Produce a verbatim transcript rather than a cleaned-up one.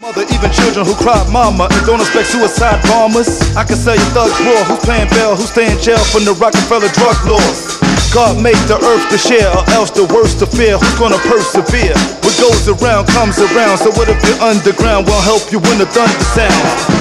Even children who cry mama and don't expect suicide bombers. I can sell you thugs raw, who's playing bail, who's staying jail from the Rockefeller drug laws. God made the earth to share, or else the worst to fear. Who's gonna persevere? What goes around comes around. So what if your underground won't help you when the thunder sounds?